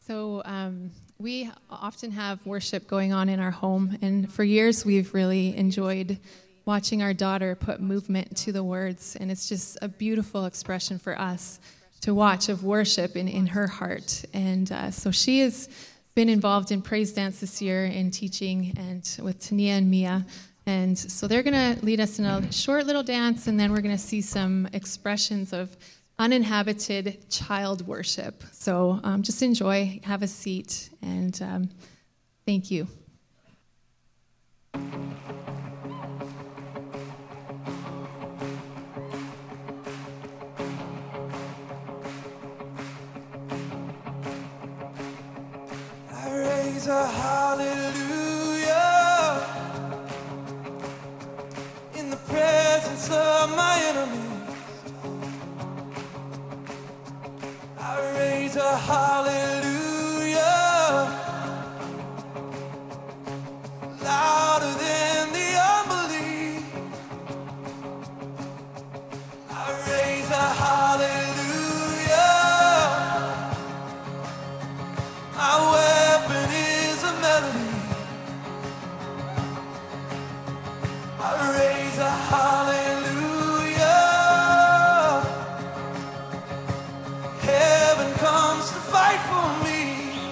So we often have worship going on in our home, and for years we've really enjoyed watching our daughter put movement to the words, and it's just a beautiful expression for us to watch of worship in her heart. And so she has been involved in praise dance this year in teaching and with Tania and Mia. And so they're going to lead us in a short little dance, and then we're going to see some expressions of uninhabited child worship. So just enjoy, have a seat, and thank you. I raise a hallelujah in the presence of my enemies. I raise a hallelujah louder than the unbelief. I raise a hallelujah. My weapon is a melody. I raise a hallelujah. Comes to fight for me.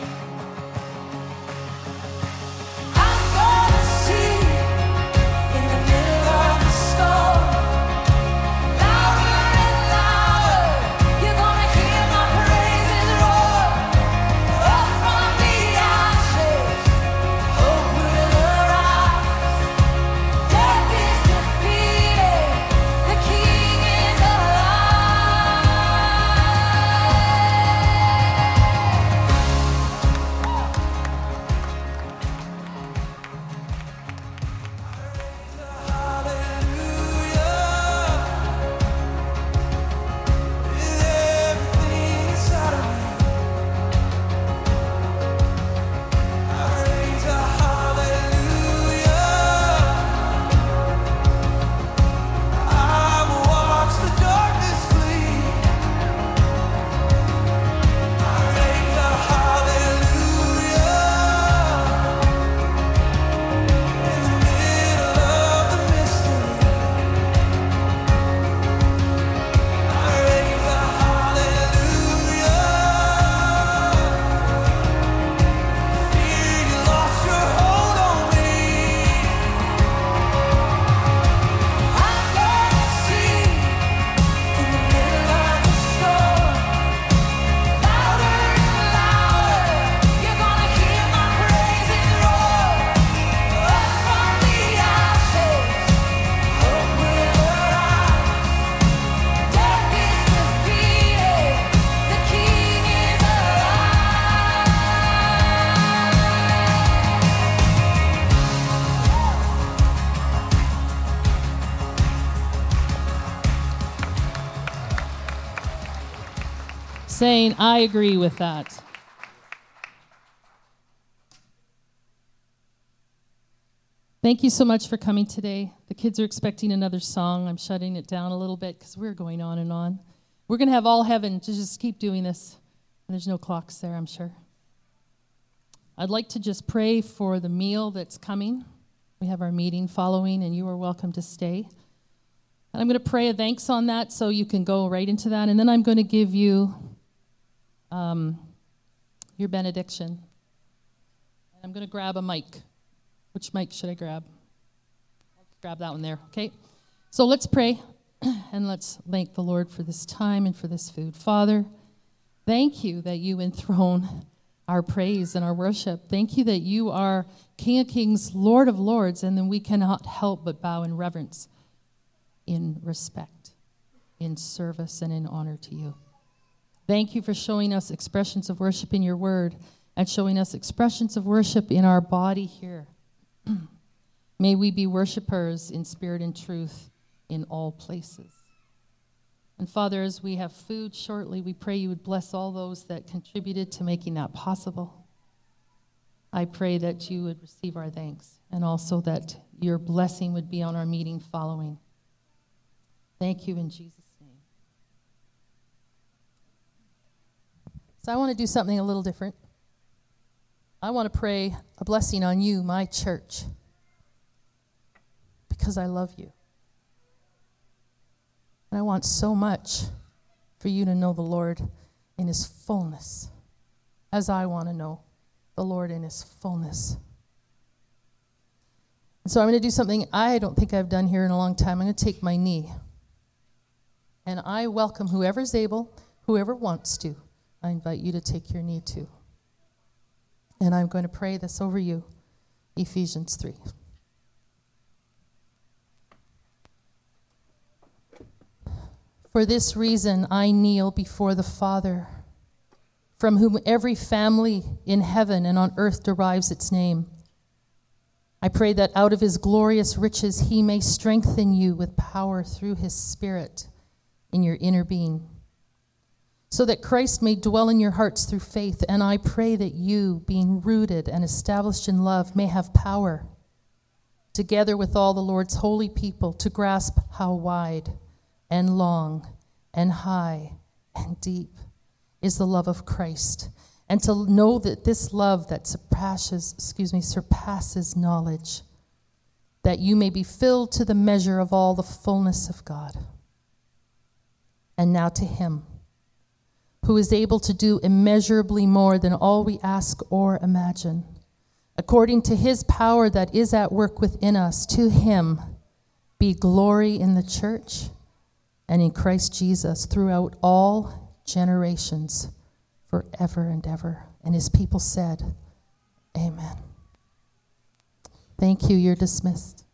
I'm gonna see in the middle of the storm, louder and louder. You're gonna hear my praises roar. Up from the ashes, hope will arise. Death is defeated, the King is alive. Saying, I agree with that. Thank you so much for coming today. The kids are expecting another song. I'm shutting it down a little bit because we're going on and on. We're going to have all heaven to just keep doing this. And there's no clocks there, I'm sure. I'd like to just pray for the meal that's coming. We have our meeting following, and you are welcome to stay. And I'm going to pray a thanks on that so you can go right into that. And then I'm going to give you your benediction. And I'm going to grab a mic. Which mic should I grab? I'll grab that one there, okay? So let's pray, and let's thank the Lord for this time and for this food. Father, thank you that you enthrone our praise and our worship. Thank you that you are King of Kings, Lord of Lords, and then we cannot help but bow in reverence, in respect, in service, and in honor to you. Thank you for showing us expressions of worship in your word and showing us expressions of worship in our body here. May we be worshipers in spirit and truth in all places. And Father, as we have food shortly, we pray you would bless all those that contributed to making that possible. I pray that you would receive our thanks and also that your blessing would be on our meeting following. Thank you in Jesus' name. So I want to do something a little different. I want to pray a blessing on you, my church, because I love you. And I want so much for you to know the Lord in his fullness, as I want to know the Lord in his fullness. And so I'm going to do something I don't think I've done here in a long time. I'm going to take my knee. And I welcome whoever's able, whoever wants to. I invite you to take your knee too. And I'm going to pray this over you. Ephesians 3. For this reason I kneel before the Father, from whom every family in heaven and on earth derives its name. I pray that out of his glorious riches he may strengthen you with power through his Spirit in your inner being, so that Christ may dwell in your hearts through faith. And I pray that you, being rooted and established in love, may have power, together with all the Lord's holy people, to grasp how wide and long and high and deep is the love of Christ, and to know that this love that surpasses knowledge, that you may be filled to the measure of all the fullness of God. And now to him who is able to do immeasurably more than all we ask or imagine, according to his power that is at work within us, to him be glory in the church and in Christ Jesus throughout all generations, forever and ever. And his people said, Amen. Thank you. You're dismissed.